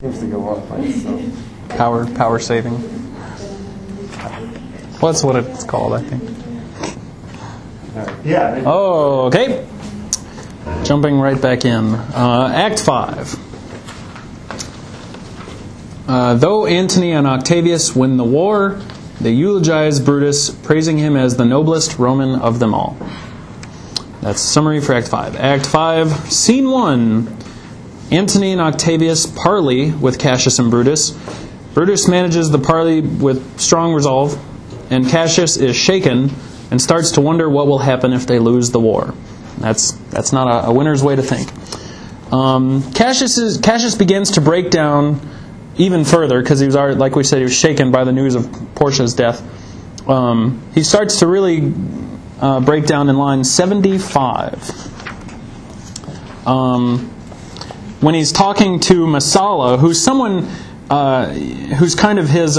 Seems to go off by itself. Power saving. Well, that's what it's called, I think. Yeah. Oh, okay. Jumping right back in. Act 5. Though Antony and Octavius win the war, they eulogize Brutus, praising him as the noblest Roman of them all. That's the summary for Act 5. Act 5, Scene 1. Antony and Octavius parley with Cassius and Brutus. Brutus manages the parley with strong resolve, and Cassius is shaken and starts to wonder what will happen if they lose the war. That's not a winner's way to think. Cassius begins to break down even further, because he was already, like we said, he was shaken by the news of Portia's death. He starts to really break down in line 75. When he's talking to Messala, who's someone who's kind of his...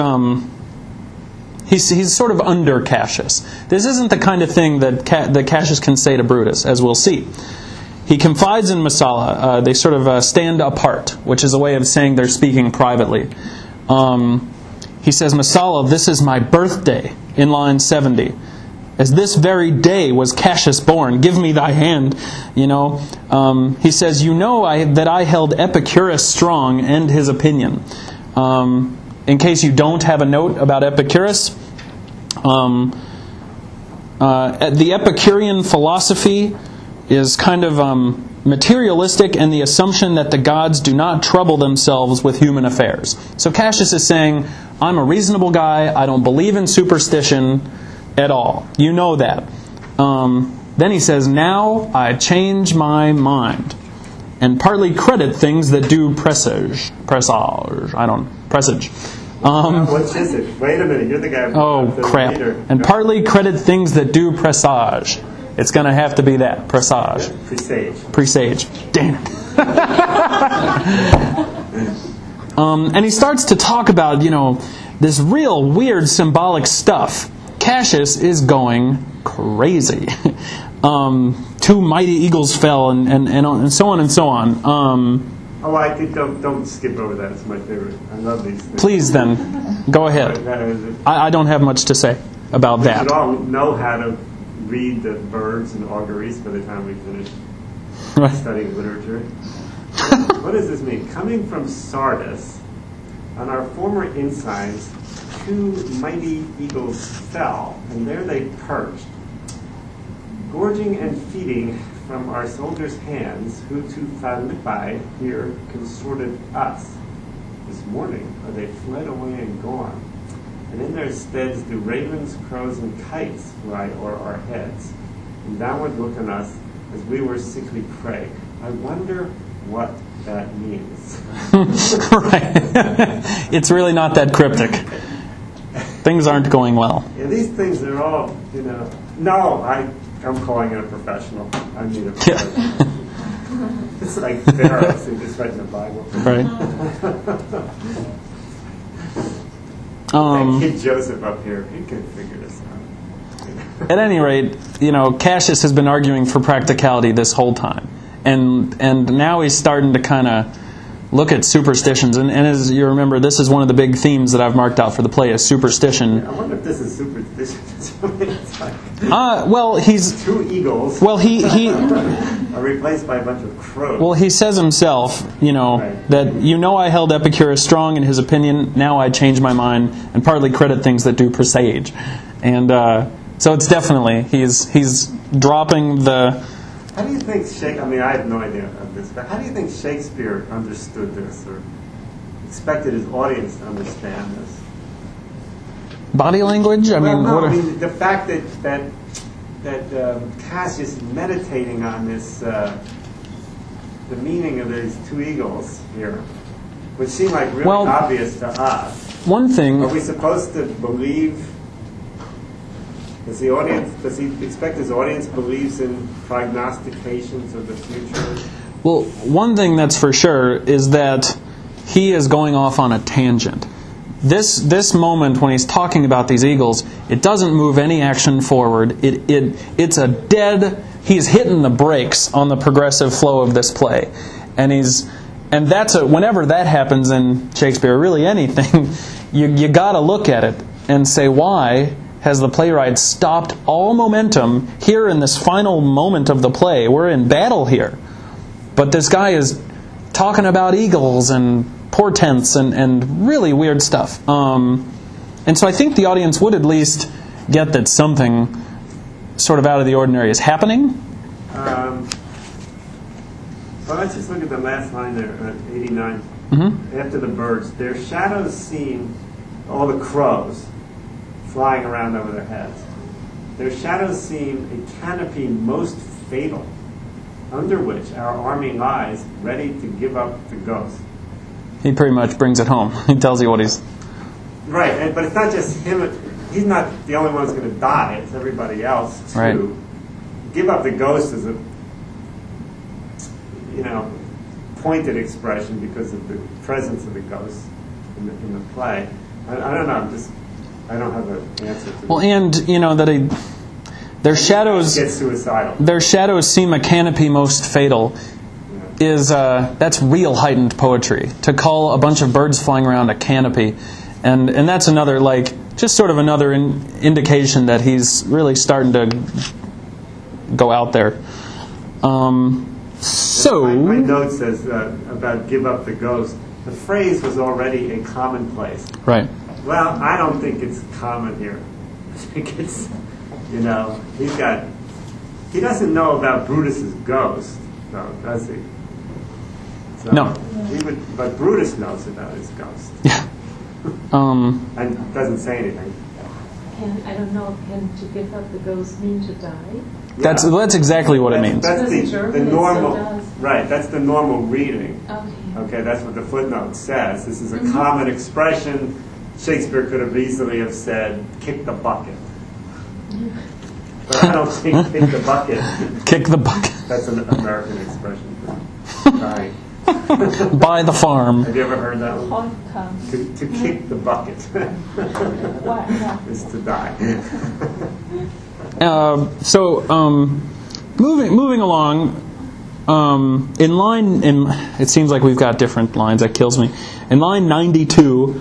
He's sort of under Cassius. This isn't the kind of thing that Cassius can say to Brutus, as we'll see. He confides in Messala. They sort of stand apart, which is a way of saying they're speaking privately. He says, Messala, this is my birthday, in line 70. As this very day was Cassius born, give me thy hand. He says, that I held Epicurus strong and his opinion. In case you don't have a note about Epicurus, the Epicurean philosophy is kind of materialistic and the assumption that the gods do not trouble themselves with human affairs. So Cassius is saying, I'm a reasonable guy, I don't believe in superstition at all. You know that. Then he says, now I change my mind and partly credit things that do presage. What is it? Wait a minute, you're the guy. Oh, crap. And partly credit things that do presage. It's going to have to be that, presage. Presage. Damn it. And he starts to talk about, this real weird symbolic stuff. Cassius is going crazy. 2 mighty eagles fell, and so on and so on. I think don't skip over that. It's my favorite. I love these things. Please then, go ahead. I don't have much to say about that. We should all know how to read the verbs and auguries by the time we finish studying literature. What does this mean? Coming from Sardis, on our former ensigns, 2 mighty eagles fell, and there they perched, gorging and feeding from our soldiers' hands, who to Philippi here consorted us. This morning are they fled away and gone, and in their steads do ravens, crows, and kites fly o'er our heads, and downward look on us as we were sickly prey. I wonder what that means. Right. It's really not that cryptic. Things aren't going well. Yeah, these things are all, No, I'm calling it a professional. I need a professional. It's like Pharaohs who just read the Bible. Right. That kid Joseph up here, he can figure this out. At any rate, Cassius has been arguing for practicality this whole time. And now he's starting to kind of look at superstitions. And as you remember, this is one of the big themes that I've marked out for the play, is superstition. Yeah, I wonder if this is superstition. It's like he's 2 eagles. Well, he are replaced by a bunch of crows. Well, he says himself, right. that I held Epicurus strong in his opinion. Now I change my mind and partly credit things that do presage. And so it's definitely he's dropping the. How do you think Shakespeare? I have no idea of this, but how do you think Shakespeare understood this, or expected his audience to understand this? Body language? The fact that Cassius is meditating on this, the meaning of these 2 eagles here, which seem like really obvious to us. One thing. Are we supposed to believe? Does he expect his audience believes in prognostications of the future? Well, one thing that's for sure is that he is going off on a tangent. This moment when he's talking about these eagles, it doesn't move any action forward. It's a dead. He's hitting the brakes on the progressive flow of this play, and And whenever that happens in Shakespeare, or really anything, you got to look at it and say, why has the playwright stopped all momentum here in this final moment of the play? We're in battle here. But this guy is talking about eagles and portents and really weird stuff. And so I think the audience would at least get that something sort of out of the ordinary is happening. Well, let's just look at the last line there, 89. Mm-hmm. After the birds, their shadows seem, all the crows flying around over their heads, their shadows seem a canopy most fatal, under which our army lies, ready to give up the ghost. He pretty much brings it home. He tells you what he's... Right, but it's not just him. He's not the only one who's going to die. It's everybody else, too. Right. Give up the ghost is a, pointed expression because of the presence of the ghost in the play. I don't know. I don't have an answer to Well, that. and, that their shadows... Get suicidal. Their shadows seem a canopy most fatal. That's real heightened poetry. To call a bunch of birds flying around a canopy. And that's another, just sort of another indication that he's really starting to go out there. My note says about give up the ghost. The phrase was already a commonplace. Right. Well, I don't think it's common here. I think it's, he doesn't know about Brutus's ghost, though, does he? So No. But Brutus knows about his ghost. Yeah. And doesn't say anything. I don't know, can to give up the ghost mean to die? Yeah. That's exactly what it means. That's the German, normal, it so does. right, that's the normal reading. Okay. Okay, that's what the footnote says. This is a common expression. Shakespeare could have easily have said, kick the bucket. But I don't think kick the bucket. Kick the bucket. That's an American expression for dying. By the farm. Have you ever heard that one? Podcast. To kick the bucket What? is to die. Moving along, it seems like we've got different lines. That kills me. In line 92,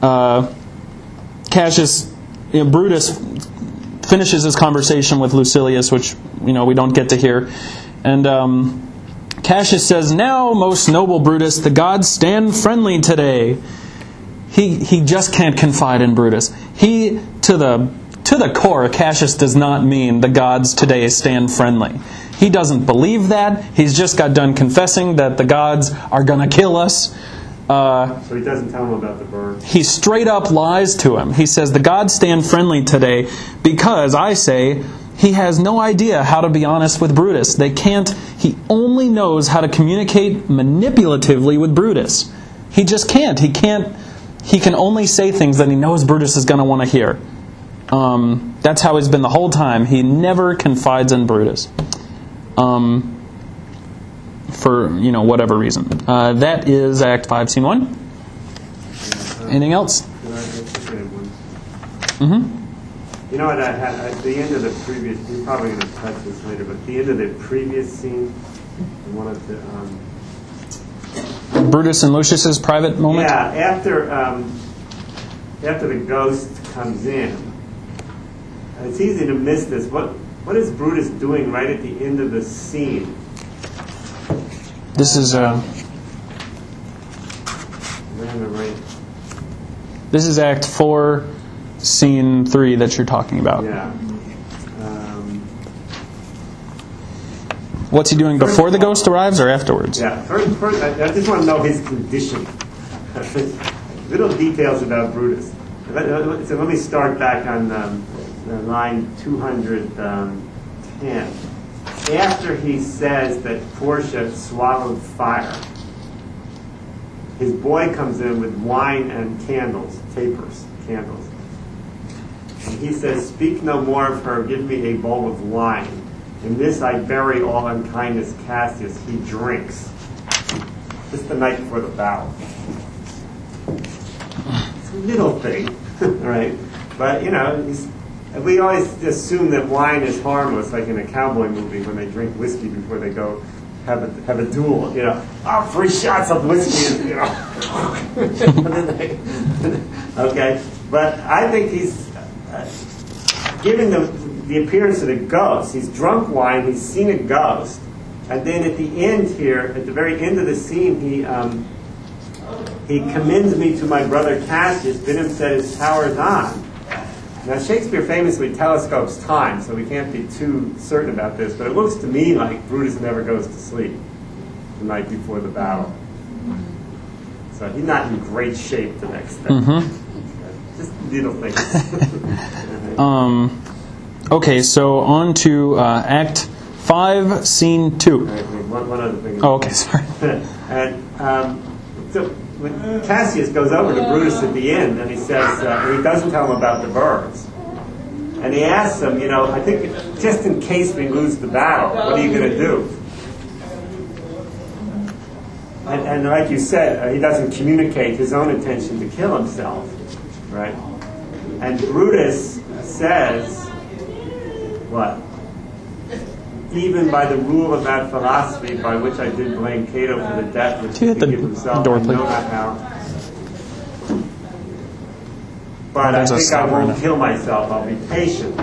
Brutus finishes his conversation with Lucilius, which we don't get to hear, and Cassius says, "Now, most noble Brutus, the gods stand friendly today." He just can't confide in Brutus. To the core, Cassius does not mean the gods today stand friendly. He doesn't believe that. He's just got done confessing that the gods are going to kill us. So he doesn't tell him about the bird. He straight up lies to him. He says, the gods stand friendly today because, I say, he has no idea how to be honest with Brutus. He only knows how to communicate manipulatively with Brutus. He just can't. He can only say things that he knows Brutus is going to want to hear. That's how he's been the whole time. He never confides in Brutus. For, whatever reason. That is Act 5, Scene 1. Anything else? Mm-hmm. You know what I had at the end of the previous, you're probably going to touch this later, but at the end of the previous scene, I wanted to... Brutus and Lucius's private moment? Yeah, after the ghost comes in, it's easy to miss this. What is Brutus doing right at the end of the scene? This is This is Act 4, Scene 3 that you're talking about. Yeah. What's he doing before the ghost arrives or afterwards? Yeah. First, I just want to know his condition. Little details about Brutus. So let me start back on line 210. After he says that Portia swallowed fire, his boy comes in with wine and candles, tapers, candles. And he says, "Speak no more of her, give me a bowl of wine. In this I bury all unkindness, Cassius." He drinks. Just the night before the battle. It's a little thing, right? But, we always assume that wine is harmless, like in a cowboy movie when they drink whiskey before they go have a duel, oh, 3 shots of whiskey, okay. But I think he's giving the appearance of a ghost. He's drunk wine. He's seen a ghost, and then at the end here, at the very end of the scene, he commends me to my brother Cassius, bid him set his powers on. Now, Shakespeare famously telescopes time, so we can't be too certain about this, but it looks to me like Brutus never goes to sleep the night before the battle. So he's not in great shape the next day. Just little things. Okay, so on to Act 5, Scene 2. One other thing. Oh, okay, sorry. And so when Cassius goes over to Brutus at the end, and he says, he doesn't tell him about the birds. And he asks him, I think just in case we lose the battle, what are you going to do? And like you said, he doesn't communicate his own intention to kill himself, right? And Brutus says, what? Even by the rule of that philosophy by which I did blame Cato for the death which he gave himself, I know not how. But I think I won't kill myself. I'll be patient.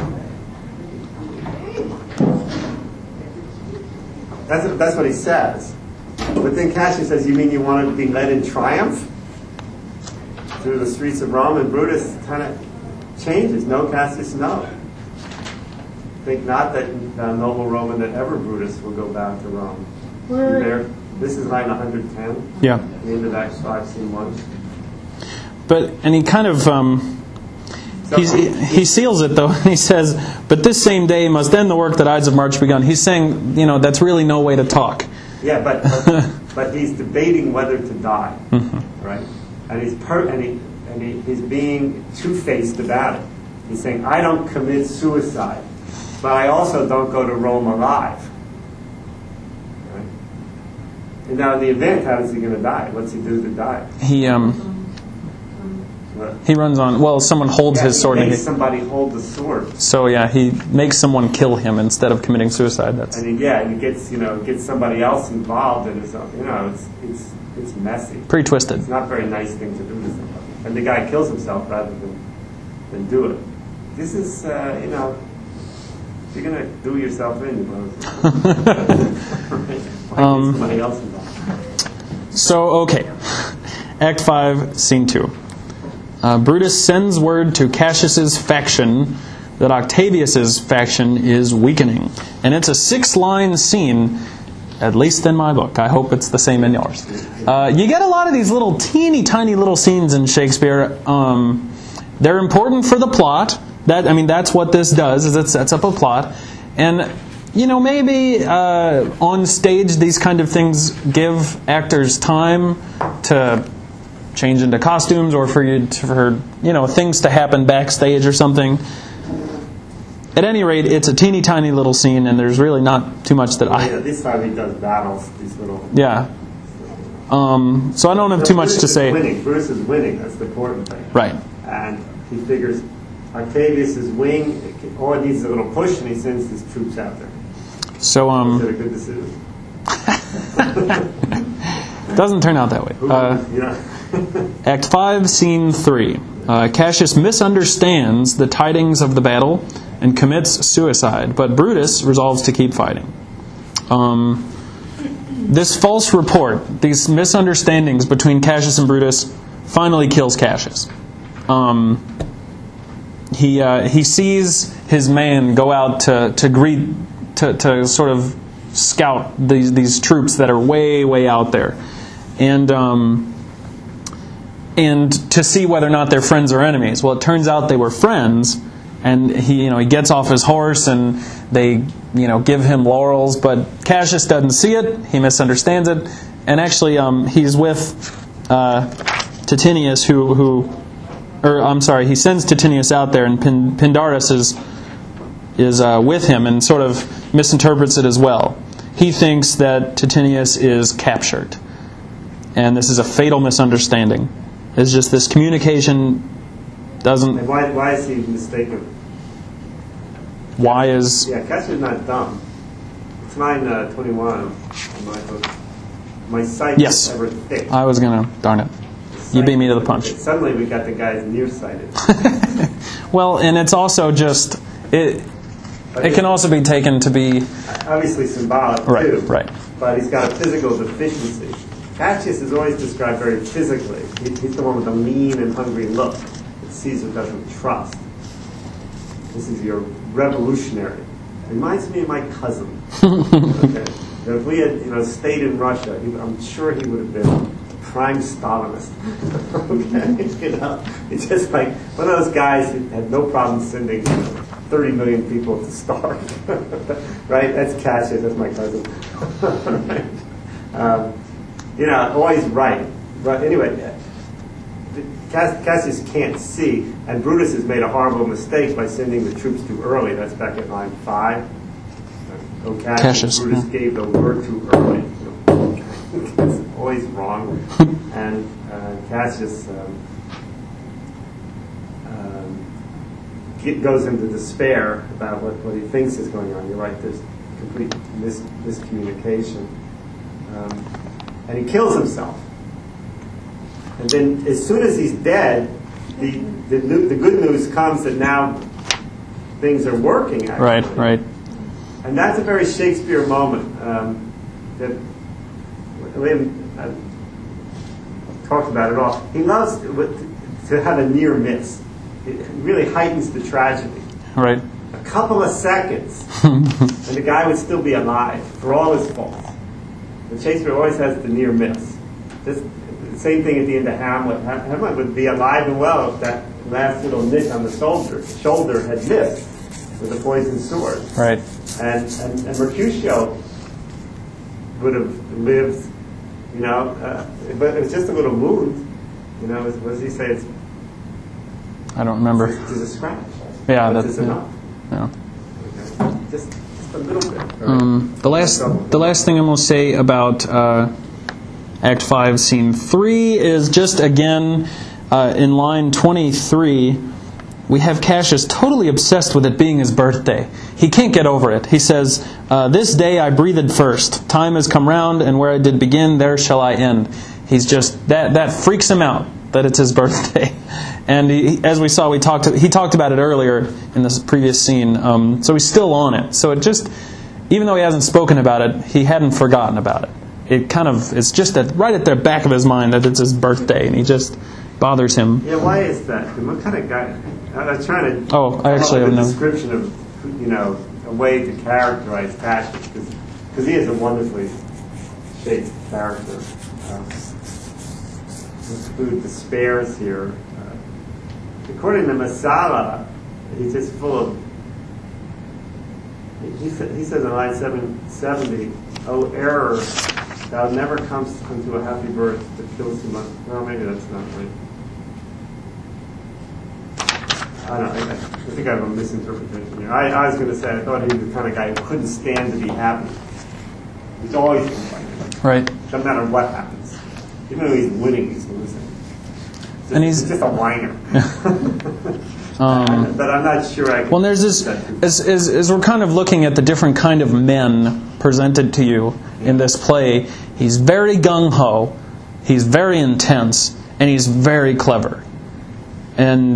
That's what he says. But then Cassius says, you mean you want to be led in triumph through the streets of Rome? And Brutus kind of changes. No, Cassius, no. Think not that noble Roman that ever Brutus will go back to Rome. There, this is line 110. Yeah. The end of Acts 5, Scene 1. And he kind of he seals it though, and he says, "But this same day must end the work that Ides of March begun." He's saying, that's really no way to talk. Yeah, but he's debating whether to die, right? And he's being two-faced about it. He's saying, I don't commit suicide, but I also don't go to Rome alive. Right? And now in the event, how is he going to die? What's he do to die? He runs on. Well, someone holds his sword. He makes somebody hold the sword. So he makes someone kill him instead of committing suicide. And he gets somebody else involved in his own. It's messy. Pretty twisted. It's not a very nice thing to do to somebody. And the guy kills himself rather than do it. This is if you're gonna do yourself in, you want somebody else involved. So okay, Act 5, Scene 2. Brutus sends word to Cassius's faction that Octavius's faction is weakening. And it's a 6-line scene, at least in my book. I hope it's the same in yours. You get a lot of these little teeny tiny little scenes in Shakespeare. They're important for the plot. That's what this does, is it sets up a plot. And, maybe on stage these kind of things give actors time to change into costumes, or for things to happen backstage or something. At any rate, it's a teeny tiny little scene, and there's really not too much that this time he does battles. These little. Yeah. So I don't have too much to say. Brutus is winning. That's the important thing. Right. And he figures Octavius's wing, all it needs is a little push, and he sends his troops out there. So Is it a good decision? Doesn't turn out that way. Act 5, Scene 3. Cassius misunderstands the tidings of the battle and commits suicide, but Brutus resolves to keep fighting. This false report, these misunderstandings between Cassius and Brutus, finally kills Cassius. He sees his man go out to sort of scout these troops that are way, way out there, and to see whether or not they're friends or enemies. Well, it turns out they were friends, and he gets off his horse, and they give him laurels, but Cassius doesn't see it. He misunderstands it, and actually he's with Titinius, he sends Titinius out there, and Pindarus is with him and sort of misinterprets it as well. He thinks that Titinius is captured, and this is a fatal misunderstanding. It's just this communication doesn't. And why is he mistaken? Why is? Yeah, Cassius is not dumb. It's line 21. My sight Yes. is ever thick. I was going to, darn it. You beat me to the punch. Suddenly we got the guys nearsighted. Well, and it's also just, it can also be taken to be... Obviously symbolic, Right, too. right. But he's got a physical deficiency. Cassius is always described very physically. He's the one with the lean and hungry look that Caesar doesn't trust. This is your revolutionary. Reminds me of my cousin. Okay. If we had, stayed in Russia, I'm sure he would have been a prime Stalinist. Okay, he's just like one of those guys who had no problem sending 30 million people to starve. Right? That's Cassius. That's my cousin. Right? Always right. But anyway, Cassius can't see, and Brutus has made a horrible mistake by sending the troops too early. That's back at line 5. Cassius, Brutus gave the word too early. It's always wrong. And Cassius goes into despair about what he thinks is going on. You're right, there's complete miscommunication. And he kills himself. And then as soon as he's dead, the good news comes that now things are working, actually. Right. And that's a very Shakespeare moment that William talked about it all. He loves to have a near miss. It really heightens the tragedy. Right. A couple of seconds, and the guy would still be alive for all his faults. But Shakespeare always has the near miss. The same thing at the end of Hamlet. Hamlet would be alive and well if that last little nick on the shoulder had missed with a poisoned sword. Right. And Mercutio would have lived, but it was just a little wound. What does he say? It's, I don't remember. It's a scratch. Yeah, that's enough. Yeah. Okay. Just a little bit. The last thing I'm going to say about Act 5, Scene 3 is just again in line 23. We have Cassius totally obsessed with it being his birthday. He can't get over it. He says, "This day I breathed first. Time has come round, and where I did begin, there shall I end." He's just that freaks him out that it's his birthday. And as we saw, he talked about it earlier in this previous scene. So he's still on it. So it just, even though he hasn't spoken about it, he hadn't forgotten about it. It's just right at the back of his mind that it's his birthday, and he just bothers him. Yeah, why is that? What kind of guy? I was trying to I actually have a description of, a way to characterize Cassius, because he is a wonderfully shaped character. Include despairs here. According to Masala, he's just full of. He says in line 770, "O error, thou never comest unto a happy birth that kills him." Well, maybe that's not right. I don't know. I think I have a misinterpretation here. I was going to say I thought he was the kind of guy who couldn't stand to be happy. He's always complaining. Right. No matter what happens. Even though he's winning, he's losing. And he's just a whiner. But I'm not sure I can... Well, there's this... As we're kind of looking at the different kind of men presented to you in this play, he's very gung-ho, he's very intense, and he's very clever. And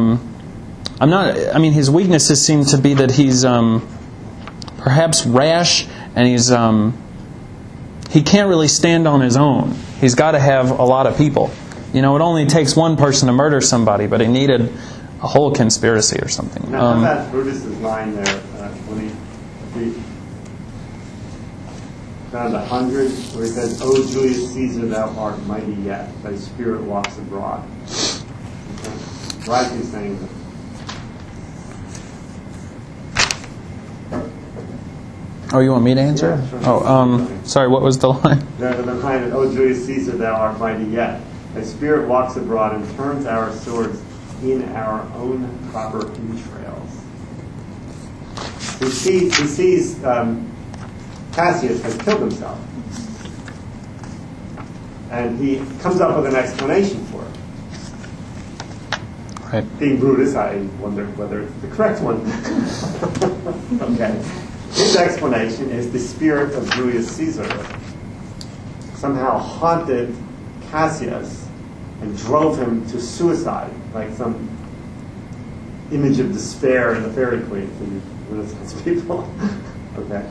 his weaknesses seem to be that he's perhaps rash, and he can't really stand on his own. He's got to have a lot of people. It only takes one person to murder somebody, but he needed a whole conspiracy or something. Now, how about Brutus' line there when he found 100, where he says, "O Julius Caesar, thou art mighty yet, thy spirit walks abroad." Okay. Why is he saying that? Oh, you want me to answer? Yeah, sure. Sorry, what was the line? The line, "O Julius Caesar, thou art mighty yet. Thy spirit walks abroad and turns our swords in our own proper entrails." He sees Cassius has killed himself. And he comes up with an explanation for it. Right. Being Brutus, I wonder whether it's the correct one. Okay. his explanation is the spirit of Julius Caesar somehow haunted Cassius and drove him to suicide, like some image of despair in the Fairy Queen for you Renaissance people. Okay.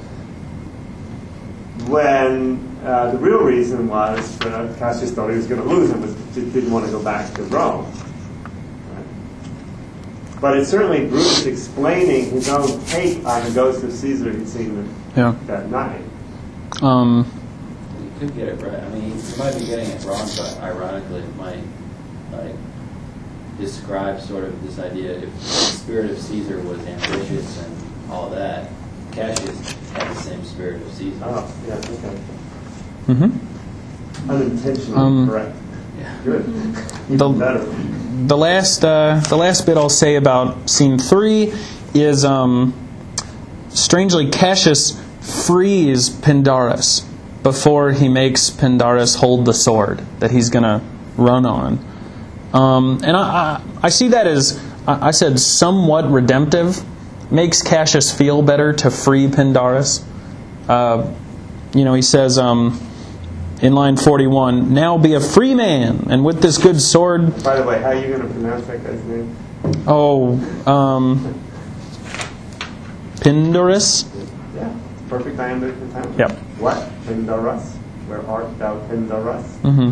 When the real reason was Cassius thought he was going to lose and just didn't want to go back to Rome. Right? But it's certainly Brutus explaining his own take on the ghost of Caesar he'd seen that night. You could get it right. I mean, you might be getting it wrong, but ironically, it might describe sort of this idea. If the spirit of Caesar was ambitious and all that, Cassius had the same spirit of Caesar. Oh, yeah, okay. Mm-hmm. Unintentionally correct. Yeah. Good. Even better. The last bit I'll say about scene 3 is strangely Cassius frees Pindarus before he makes Pindarus hold the sword that he's going to run on. And I see that as, I said, somewhat redemptive. Makes Cassius feel better to free Pindarus. He says in line 41, "Now be a free man, and with this good sword..." By the way, how are you going to pronounce that guy's name? Pindarus? Yeah, perfect iambic time. Yep. What? Pindarus? Where art thou, Pindarus?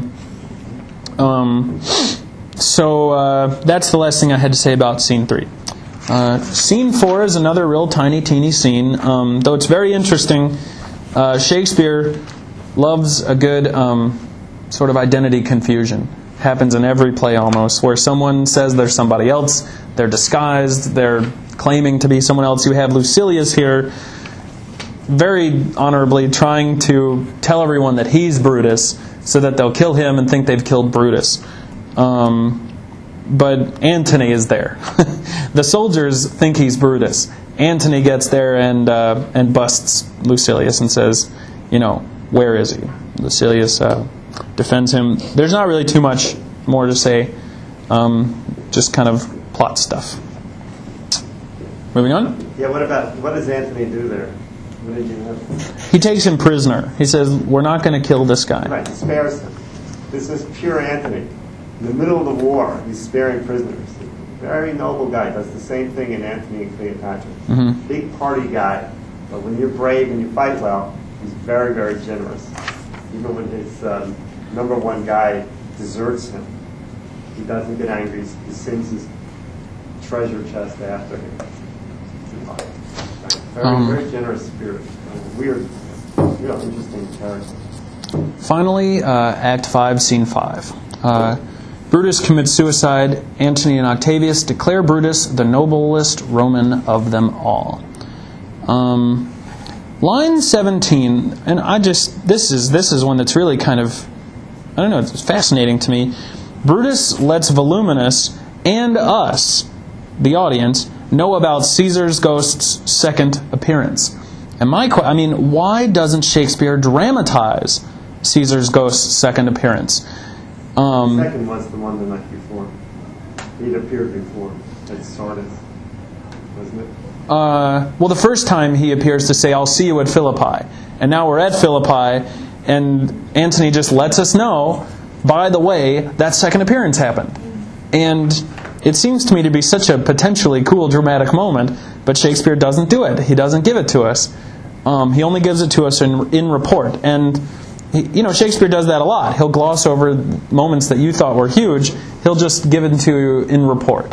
So that's the last thing I had to say about scene 3. Scene 4 is another real tiny, teeny scene. Though it's very interesting, Shakespeare loves a good sort of identity confusion. Happens in every play almost, where someone says they're somebody else, they're disguised, they're claiming to be someone else. You have Lucilius here, very honorably trying to tell everyone that he's Brutus, so that they'll kill him and think they've killed Brutus. But Antony is there. The soldiers think he's Brutus. Antony gets there and busts Lucilius and says, where is he? Lucilius defends him. There's not really too much more to say. Just kind of plot stuff. Moving on. Yeah, what does Antony do there? What did you have? He takes him prisoner. He says, we're not going to kill this guy. Right, he spares him. This is pure Antony. In the middle of the war, he's sparing prisoners. Very noble guy. Does the same thing in Antony and Cleopatra. Mm-hmm. Big party guy. But when you're brave and you fight well, he's very, very generous. Even when his number one guy deserts him, he doesn't get angry. He sends his treasure chest after him. Very generous spirit. Weird, real interesting character. Finally, Act 5, Scene 5. Brutus commits suicide. Antony and Octavius declare Brutus the noblest Roman of them all. Line 17, and this is one that's really kind of, it's fascinating to me. Brutus lets Voluminus and us, the audience, know about Caesar's ghost's second appearance. And why doesn't Shakespeare dramatize Caesar's ghost's second appearance? The second was the one the night before. He'd appeared before at Sardis, wasn't it? Well, the first time he appears to say, I'll see you at Philippi. And now we're at Philippi, and Antony just lets us know, by the way, that second appearance happened. And it seems to me to be such a potentially cool, dramatic moment, but Shakespeare doesn't do it. He doesn't give it to us. He only gives it to us in report. And Shakespeare does that a lot. He'll gloss over moments that you thought were huge. He'll just give it to you in report.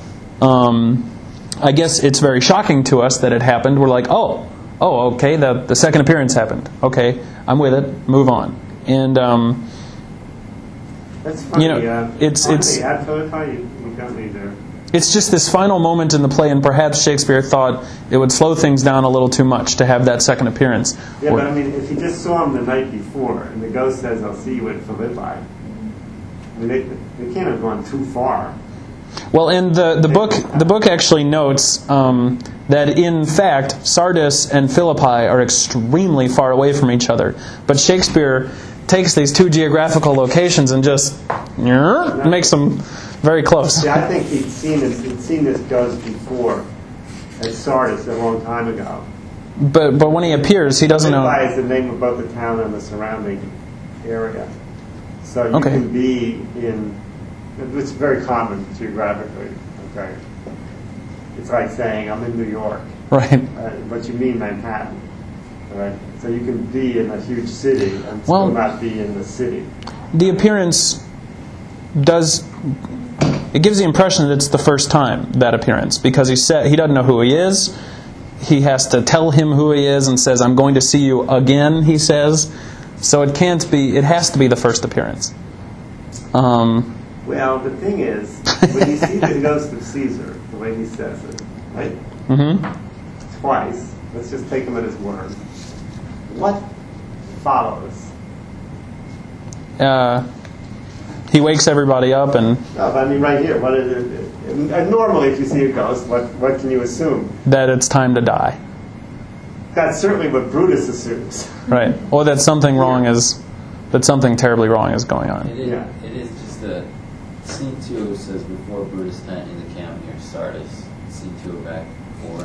I guess it's very shocking to us that it happened. We're like, oh, okay, the second appearance happened. Okay, I'm with it. Move on. And that's funny. It's at Philippi, you got me there. It's just this final moment in the play, and perhaps Shakespeare thought it would slow things down a little too much to have that second appearance. Yeah, but if you just saw him the night before, and the ghost says, I'll see you at Philippi, they can't have gone too far. Well, and the book actually notes that in fact Sardis and Philippi are extremely far away from each other. But Shakespeare takes these two geographical locations and just makes them very close. See, I think he'd seen this ghost before at Sardis a long time ago, But when he appears, he doesn't know. Philippi is the name of both the town and the surrounding area. So you Okay. can be in, it's very common geographically, okay? It's like saying, I'm in New York, Right. but you mean Manhattan, all right? So you can be in a huge city and Well- still not be in the city. The appearance does. It gives the impression that it's the first time, that appearance, because he doesn't know who he is. He has to tell him who he is and says, I'm going to see you again, he says. So it can't be, it has to be the first appearance. Well, the thing is, when you see the ghost of Caesar, the way he says it, right? Mm-hmm. Twice, let's just take him at his word. What follows? He wakes everybody up and No, but I mean right here, what is it? And normally if you see a ghost, what can you assume? that it's time to die. That's certainly what Brutus assumes. Right. Or that something terribly wrong is going on. It is, Yeah. it is just scene 2 says before Brutus went in the camp near Sardis. Scene 2 of Act 4.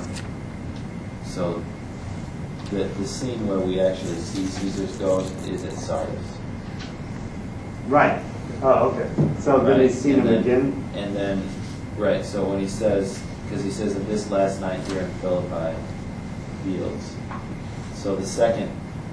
So the scene where we actually see Caesar's ghost is at Sardis. Right. Oh, okay. So then Right, he's seen and him then- again? And then, right, so when he says, because he says of this last night here in Philippi Fields. So the second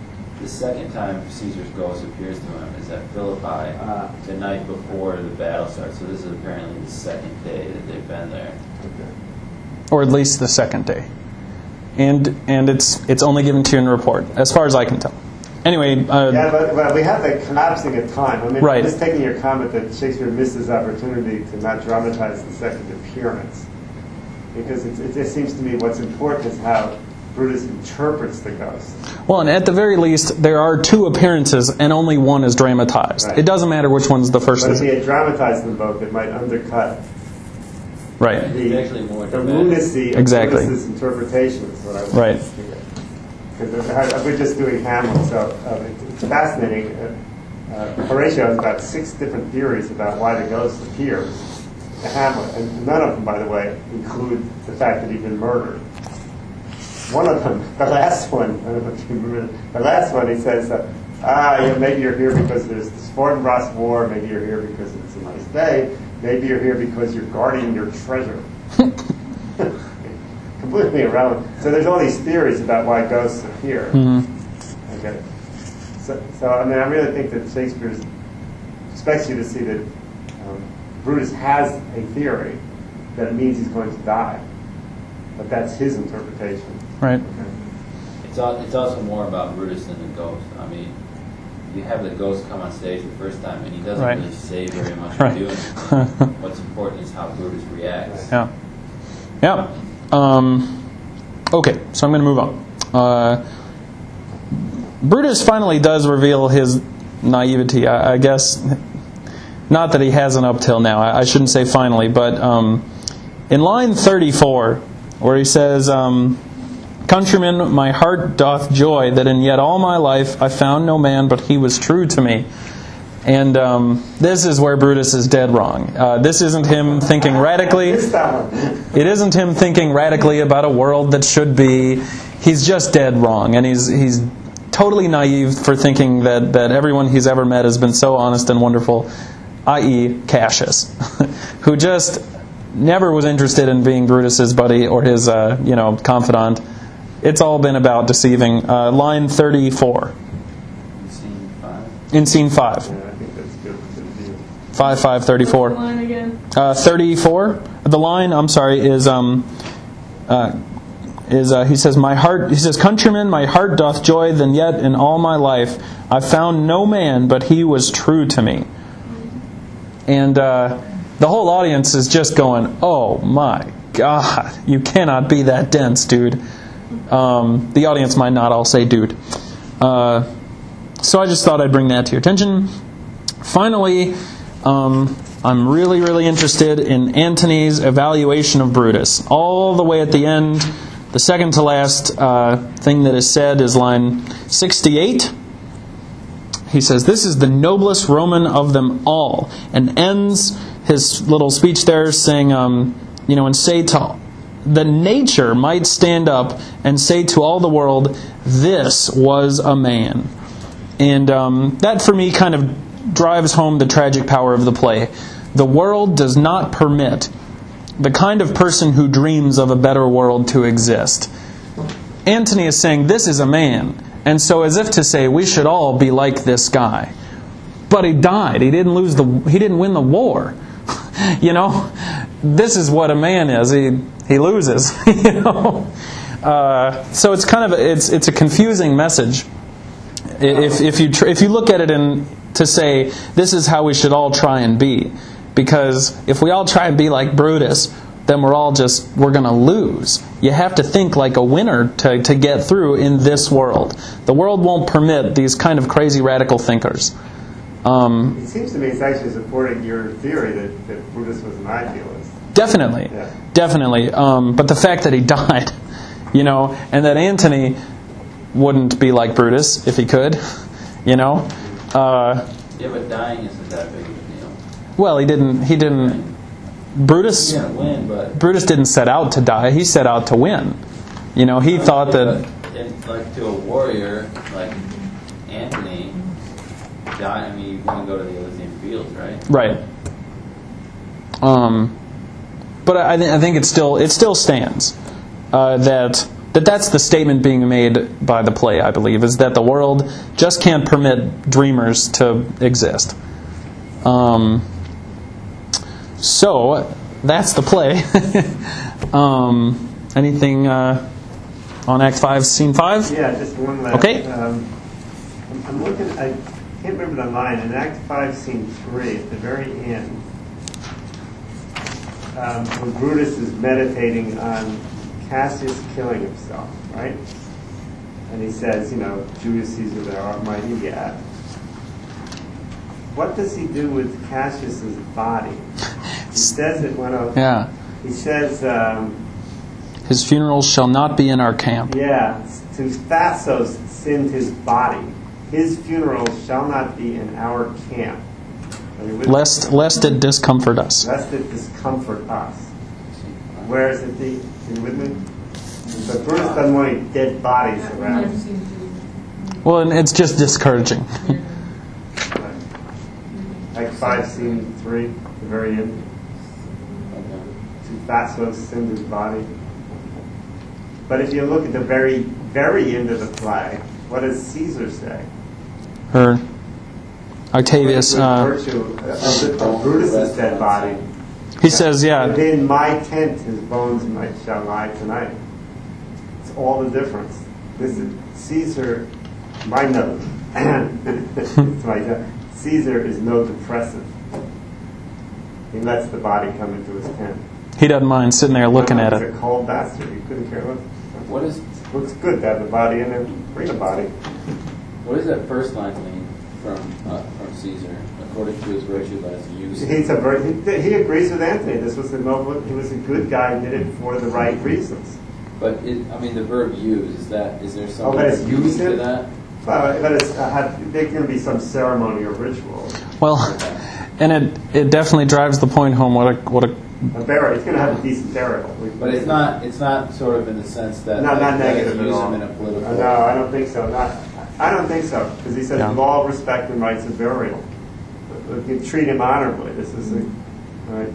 time Caesar's ghost appears to him is at Philippi the night before the battle starts. So this is apparently the second day that they've been there. Okay. Or at least the second day. And it's only given to you in the report, as far as I can tell. Anyway, Yeah, but we have the collapsing of time. I mean, Right. I'm just taking your comment that Shakespeare missed his opportunity to not dramatize the second appearance. Because it just seems to me what's important is how Brutus interprets the ghost. well, and at the very least, there are two appearances, and only one is dramatized. Right. It doesn't matter which one's the first. But if he had dramatized them both, it might undercut Right. It's actually more the dramatic. lunacy of Exactly. Brutus's interpretation is what I was Right. Because we're just doing Hamlet, so it's fascinating. Horatio has about 6 different theories about why the ghost appears in Hamlet, and none of them, by the way, include the fact that he'd been murdered. One of them, the last one, I don't know if you remember, the last one, he says, maybe you're here because there's this Fortinbras War, maybe you're here because it's a nice day, maybe you're here because you're guarding your treasure. Completely irrelevant. So there's all these theories about why ghosts appear. Mm-hmm. Okay. So I mean, I really think that Shakespeare expects you to see that Brutus has a theory that it means he's going to die, but that's his interpretation. Right. Okay. It's also more about Brutus than the ghost. I mean, you have the ghost come on stage the first time, and he doesn't Right. really say very much Right. or do anything. What's important is how Brutus reacts. Yeah. Yeah. Okay, so I'm going to move on. Brutus finally does reveal his naivety, I guess. Not that he hasn't up till now. I shouldn't say finally, but in line 34, where he says, "Countrymen, my heart doth joy that in yet all my life I found no man, but he was true to me." And this is where Brutus is dead wrong. This isn't him thinking radically. Missed that one. It isn't him thinking radically about a world that should be. He's just dead wrong, and he's totally naive for thinking that everyone he's ever met has been so honest and wonderful, i.e. Cassius, who just never was interested in being Brutus's buddy or his confidant. It's all been about deceiving. Line 34 Scene 5. in scene 5. Yeah, I think that's good. 5:34. Line again. 34. The line, I'm sorry, is he says, "My heart." He says, "Countrymen, my heart doth joy than yet in all my life I found no man, but he was true to me." And the whole audience is just going, "Oh my God, you cannot be that dense, dude." The audience might not all say "dude." So I just thought I'd bring that to your attention. Finally, I'm really, really interested in Antony's evaluation of Brutus. All the way at the end, the second to last thing that is said is line 68. He says, "This is the noblest Roman of them all," and ends his little speech there saying, and say to that nature might stand up and say to all the world, "This was a man." And that for me kind of drives home the tragic power of the play. The world does not permit the kind of person who dreams of a better world to exist. Antony is saying, this is a man. And so as if to say, we should all be like this guy. But he died. He didn't win the war. You know, this is what a man is. He loses. You know, so it's kind of it's a confusing message. If you look at it to say this is how we should all try and be, because if we all try and be like Brutus, then we're going to lose. You have to think like a winner to get through in this world. The world won't permit these kind of crazy radical thinkers. It seems to me it's actually supporting your theory that Brutus was an idealist. Definitely. Yeah. Definitely. But the fact that he died, you know, and that Antony wouldn't be like Brutus if he could, you know. Yeah, but dying isn't that big of a deal. Well, he didn't. Brutus. He's gonna win, but Brutus didn't set out to die. He set out to win. You know, he thought that. Like to a warrior like Antony, die. I mean, you want to go to the Elysian Fields, right? Right. But I think it still stands that's the statement being made by the play. I believe is that the world just can't permit dreamers to exist. So that's the play. Anything on Act 5, Scene 5? Yeah, just one last. Okay. I'm looking. I can't remember the line in Act 5, Scene 3 at the very end. When Brutus is meditating on Cassius killing himself, right? And he says, Julius Caesar, thou art mighty yet. What does he do with Cassius's body? He says it when he says his funeral shall not be in our camp. Yeah, to Thasos send his body. His funeral shall not be in our camp. Lest it discomfort us. Lest it discomfort us. Where is it? Are you with me? So Brutus doesn't want any dead bodies around. Well, and it's just discouraging. Act 5, Scene 3, the very end. To Thasos send his body. But if you look at the very, very end of the play, what does Caesar say? Octavius. Virtue of Brutus' dead body. He says, within my tent his bones shall lie tonight. It's all the difference. This is Caesar, my note. It's my note. Caesar is no depressive. He lets the body come into his tent. He doesn't mind sitting there looking at it. He's a cold bastard. He couldn't care less. What is? Looks good to have the body in there. Bring the body. What does that first line mean from Caesar? According to his virtue, let us use him. He agrees with Antony. This was he was a good guy and did it for the right reasons. But the verb use is there some that it's use to him? that? Well, but there's going to be some ceremony or ritual. Well, and it definitely drives the point home. What a burial. It's going to have a decent burial. But it's not sort of in the sense that not negative use at all. him in a political. No, I don't think so. I don't think so, because he says with all respect and rights of burial. You treat him honorably. This is right.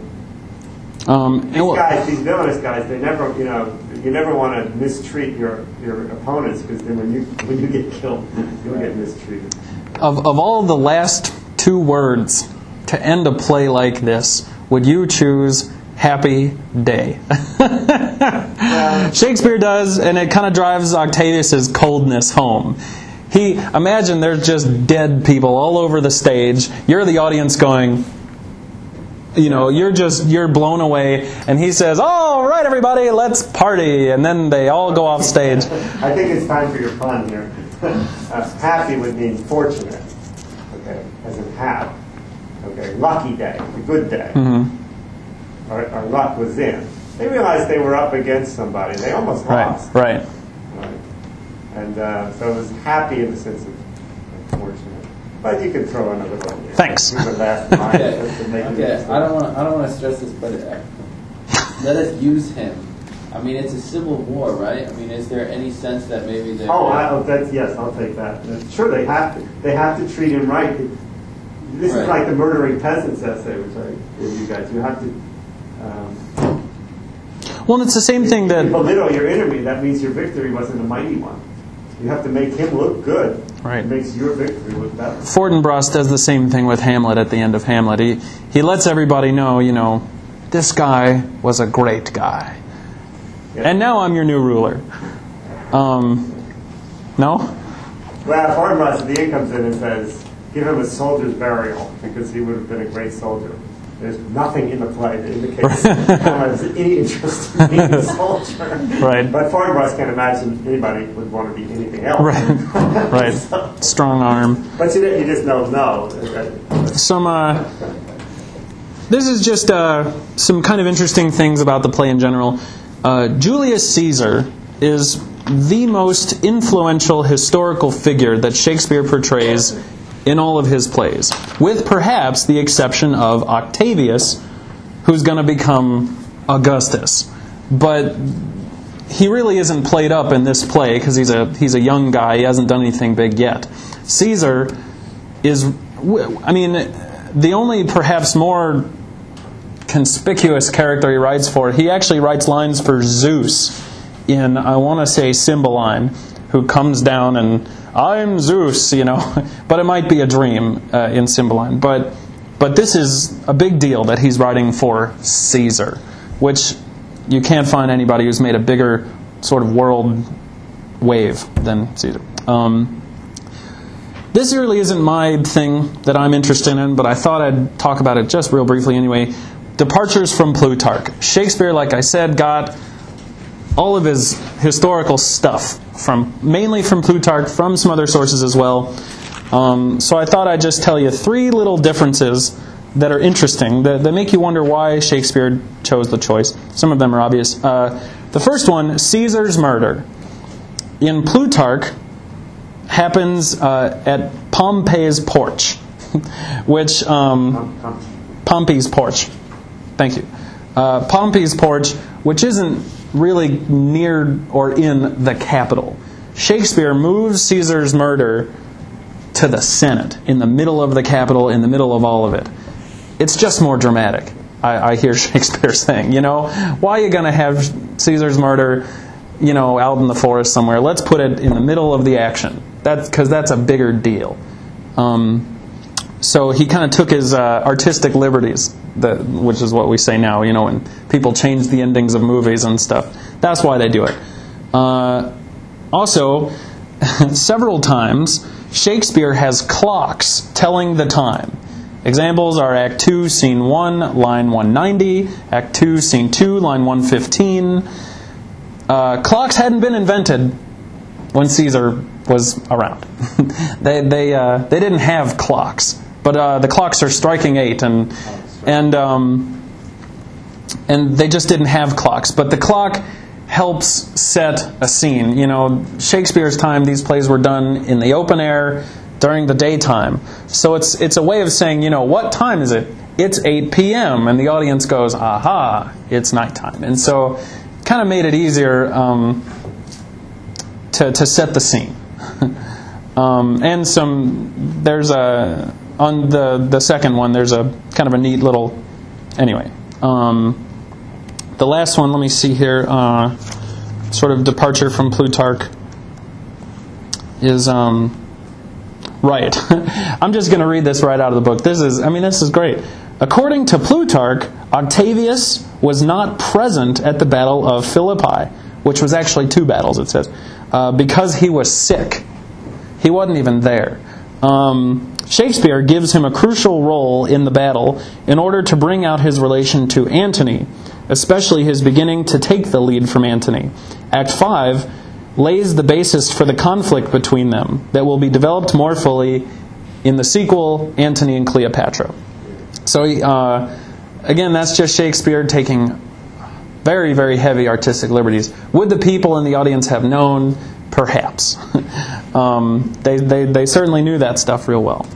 These villainous guys, they never, you never want to mistreat your opponents, because then when you get killed, you'll get mistreated. Of all the last two words to end a play like this, would you choose happy day? Shakespeare does, and it kind of drives Octavius's coldness home. Imagine there's just dead people all over the stage. You're the audience going, you're blown away. And he says, all right, everybody, let's party. And then they all go off stage. I think it's time for your pun here. Happy would mean fortunate. Okay, as in have. Okay, lucky day, a good day. Mm-hmm. Our luck was in. They realized they were up against somebody. They almost lost. Right. And so it was happy in the sense of fortunate. But you can throw another one here. Thanks. Okay. I don't want to stress this, but let us use him. I mean, it's a civil war, right? I mean, is there any sense that maybe they're... Yes, I'll take that. Sure, they have to treat him right. This is like the murdering peasants essay, which I gave you guys. You have to... well, it's the same thing that... If you belittle your enemy, that means your victory wasn't a mighty one. You have to make him look good. Right. It makes your victory look better. Fortinbras does the same thing with Hamlet at the end of Hamlet. He lets everybody know, this guy was a great guy. Yeah. And now I'm your new ruler. No? Well, Fortinbras at the end comes in and says, give him a soldier's burial, because he would have been a great soldier. There's nothing in the play that indicates Hamlet has any interest in being a soldier. Right. But Fortinbras can't imagine anybody would want to be anything else. Right. So, strong arm. But you just don't know. This is just some kind of interesting things about the play in general. Julius Caesar is the most influential historical figure that Shakespeare portrays in all of his plays, with perhaps the exception of Octavius, who's going to become Augustus. But he really isn't played up in this play because he's a young guy. He hasn't done anything big yet. Caesar is, the only perhaps more conspicuous character he writes for, he actually writes lines for Zeus in, I want to say, Cymbeline, who comes down and, I'm Zeus, but it might be a dream in Cymbeline. But this is a big deal that he's writing for Caesar, which you can't find anybody who's made a bigger sort of world wave than Caesar. This really isn't my thing that I'm interested in, but I thought I'd talk about it just real briefly anyway. Departures from Plutarch. Shakespeare, like I said, got all of his historical stuff mainly from Plutarch, from some other sources as well. So I thought I'd just tell you 3 little differences that are interesting, that make you wonder why Shakespeare chose the choice. Some of them are obvious. The first one, Caesar's murder. In Plutarch, happens at Pompey's porch, which... Pompey's porch. Thank you. Pompey's porch, which isn't really near or in the Capitol. Shakespeare moves Caesar's murder to the Senate, in the middle of the Capitol, in the middle of all of it. It's just more dramatic, I hear Shakespeare saying. Why are you going to have Caesar's murder, out in the forest somewhere? Let's put it in the middle of the action. Because that's a bigger deal. So he kind of took his artistic liberties, which is what we say now, when people change the endings of movies and stuff. That's why they do it. Also, several times, Shakespeare has clocks telling the time. Examples are Act 2, Scene 1, line 190, Act 2, Scene 2, line 115. Clocks hadn't been invented when Caesar was around. They didn't have clocks. But the clocks are striking 8, and they just didn't have clocks. But the clock helps set a scene. Shakespeare's time, these plays were done in the open air during the daytime. So it's a way of saying, what time is it? It's 8 p.m. And the audience goes, aha, it's nighttime. And so it kind of made it easier to set the scene. And there's on the second one, there's a kind of a neat little... Anyway. The last one, let me see here, sort of departure from Plutarch, is... right. I'm just going to read this right out of the book. This is great. According to Plutarch, Octavius was not present at the Battle of Philippi, which was actually 2 battles, it says, because he was sick. He wasn't even there. Shakespeare gives him a crucial role in the battle in order to bring out his relation to Antony, especially his beginning to take the lead from Antony. Act 5 lays the basis for the conflict between them that will be developed more fully in the sequel, Antony and Cleopatra. So, again, that's just Shakespeare taking very, very heavy artistic liberties. Would the people in the audience have known? Perhaps. They certainly knew that stuff real well.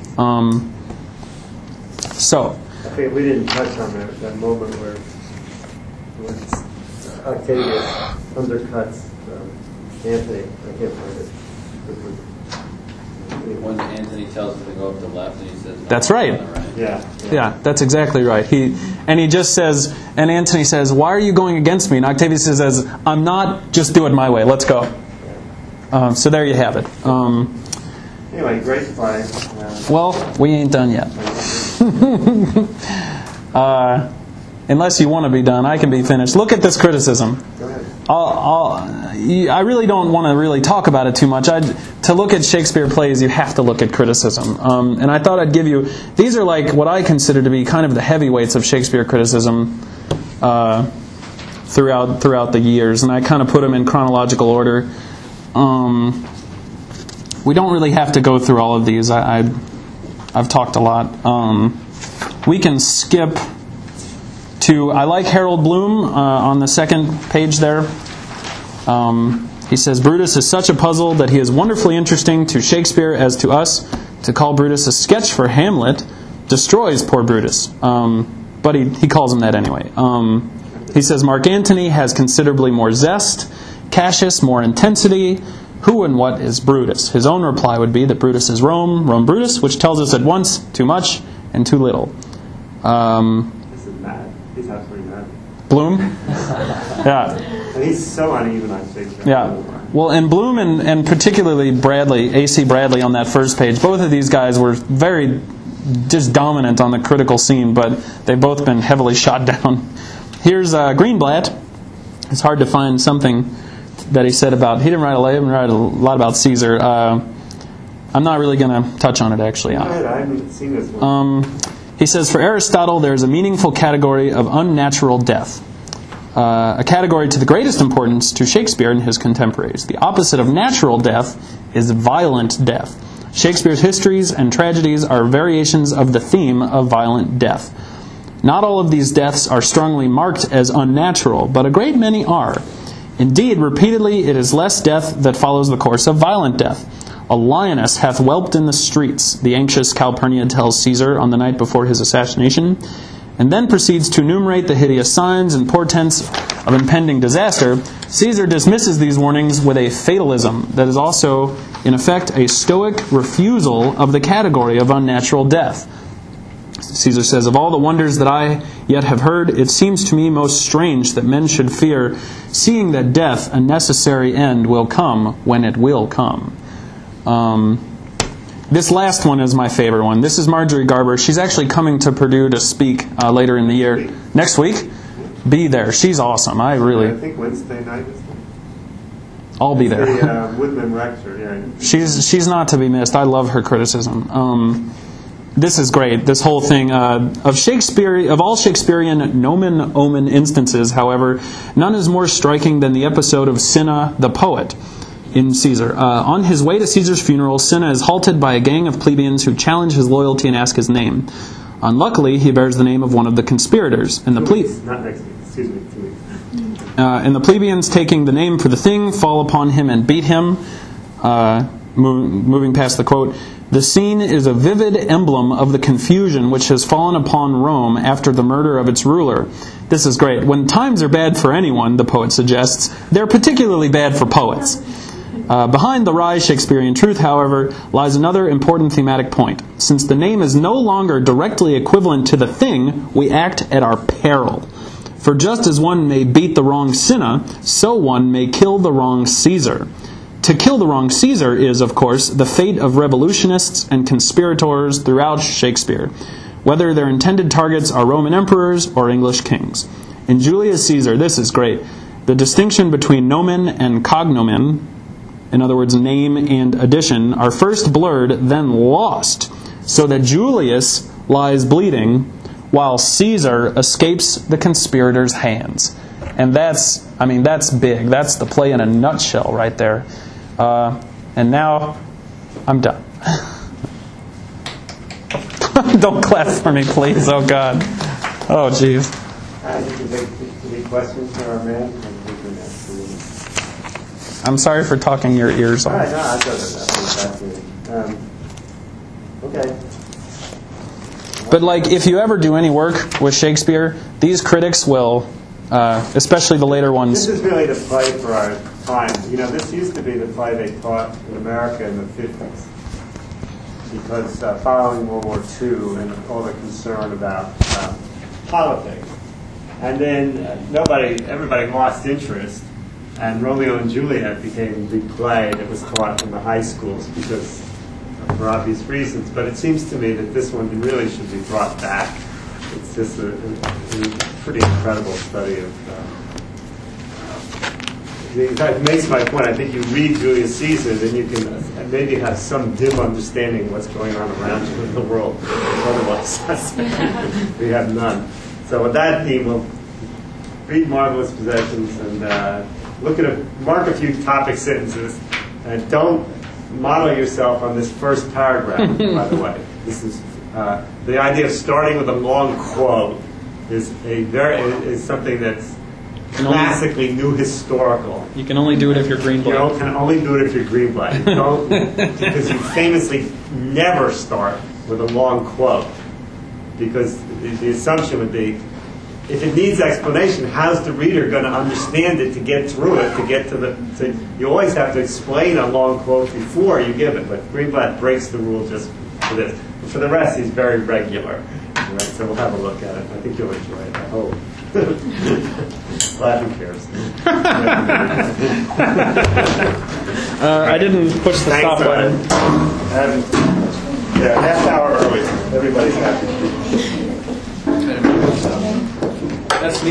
I think we didn't touch on that moment where Octavius undercuts Anthony. I can't find it. When Anthony tells him to go up the left, and he says, That's right. Yeah, that's exactly right. He just says, and Antony says, "Why are you going against me?" And Octavius says, "I'm not. Just do it my way. Let's go." So there you have it. Anyway, great play. Well, we ain't done yet. Unless you want to be done, I can be finished. Look at this criticism. Go ahead. I really don't want to really talk about it too much. To look at Shakespeare plays, you have to look at criticism. And I thought I'd give you... These are like what I consider to be kind of the heavyweights of Shakespeare criticism throughout the years. And I kind of put them in chronological order. We don't really have to go through all of these. I've talked a lot. We can skip to... I like Harold Bloom on the second page there. He says, Brutus is such a puzzle that he is wonderfully interesting to Shakespeare as to us. To call Brutus a sketch for Hamlet destroys poor Brutus. But he calls him that anyway. He says, Mark Antony has considerably more zest, Cassius more intensity. Who and what is Brutus? His own reply would be that Brutus is Rome Brutus, which tells us at once too much and too little. This is mad. He's absolutely mad. Bloom? Yeah. And he's so uneven on Shakespeare. Yeah. Well, and Bloom and particularly Bradley, A.C. Bradley on that first page, both of these guys were very just dominant on the critical scene, but they've both been heavily shot down. Here's Greenblatt. It's hard to find something that he said about... He didn't write a lot about Caesar. I'm not really going to touch on it, actually. Go ahead. I haven't seen this one. He says, for Aristotle, there is a meaningful category of unnatural death. A category to the greatest importance to Shakespeare and his contemporaries. The opposite of natural death is violent death. Shakespeare's histories and tragedies are variations of the theme of violent death. Not all of these deaths are strongly marked as unnatural, but a great many are. Indeed, repeatedly it is less death that follows the course of violent death. A lioness hath whelped in the streets, the anxious Calpurnia tells Caesar on the night before his assassination, and then proceeds to enumerate the hideous signs and portents of impending disaster. Caesar dismisses these warnings with a fatalism that is also, in effect, a stoic refusal of the category of unnatural death. Caesar says, of all the wonders that I yet have heard, it seems to me most strange that men should fear, seeing that death, a necessary end, will come when it will come. This last one is my favorite one. This is Marjorie Garber. She's actually coming to Purdue to speak later in the year. Next week? Be there. She's awesome. I think Wednesday night is there. I'll be there. The Woodman lecture, yeah. She's not to be missed. I love her criticism. This is great. This whole thing of Shakespeare, of all Shakespearean nomen omen instances, however, none is more striking than the episode of Cinna the poet in Caesar. On his way to Caesar's funeral, Cinna is halted by a gang of plebeians who challenge his loyalty and ask his name. Unluckily, he bears the name of one of the conspirators, and the Not next week. Excuse me. 2 weeks. And the plebeians, taking the name for the thing, fall upon him and beat him. Moving past the quote, the scene is a vivid emblem of the confusion which has fallen upon Rome after the murder of its ruler. This is great. When times are bad for anyone, the poet suggests, they're particularly bad for poets. Behind the wry Shakespearean truth, however, lies another important thematic point. Since the name is no longer directly equivalent to the thing, we act at our peril. For just as one may beat the wrong Cinna, so one may kill the wrong Caesar. To kill the wrong Caesar is, of course, the fate of revolutionists and conspirators throughout Shakespeare, whether their intended targets are Roman emperors or English kings. In Julius Caesar, this is great, the distinction between nomen and cognomen, in other words, name and addition, are first blurred, then lost, so that Julius lies bleeding, while Caesar escapes the conspirators' hands. And that's big. That's the play in a nutshell right there. And now, I'm done. Don't clap for me, please. Oh, God. Oh, jeez. Any questions for our man? I'm sorry for talking your ears off. All right, no, I thought that was fascinating. Okay. But, if you ever do any work with Shakespeare, these critics will especially the later ones. This is really the play for our time. This used to be the play they taught in America in the 50s. Because following World War II and all the concern about politics. And then everybody lost interest, and Romeo and Juliet became the play that was taught in the high schools because for obvious reasons. But it seems to me that this one really should be brought back. It's just a pretty incredible study of. It makes my point. I think you read Julius Caesar, then you can maybe have some dim understanding of what's going on around you in the world. Otherwise, we have none. So with that theme, we'll read Marvelous Possessions and mark a few topic sentences, and don't model yourself on this first paragraph. By the way, this is the idea of starting with a long quote is something that's classically new historical. You can only do it if you're Greenblatt. You can only do it if you're Greenblatt. Because you famously never start with a long quote. Because the assumption would be, if it needs explanation, how's the reader going to understand it to get through it, so you always have to explain a long quote before you give it. But Greenblatt breaks the rule just for this. But for the rest, he's very regular. Right? So we'll have a look at it. I think you'll enjoy it, I hope. Glad who cares. I didn't push the stop button. Half hour early. Everybody's happy.